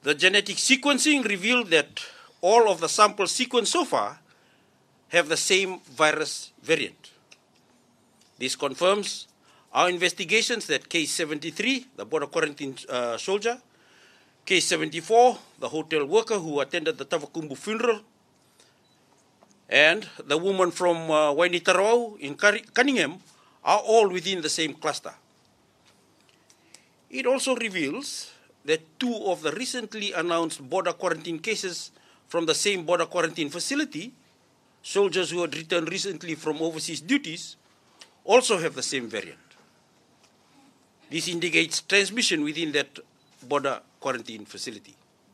The genetic sequencing revealed that all of the samples sequenced so far have the same virus variant. This confirms our investigations that case 73, the border quarantine soldier, case 74, the hotel worker who attended the Tavakumbu funeral, and the woman from Wainitarau in Cunningham are all within the same cluster. It also reveals that 2 of the recently announced border quarantine cases from the same border quarantine facility, soldiers who had returned recently from overseas duties, also have the same variant. This indicates transmission within that border quarantine facility.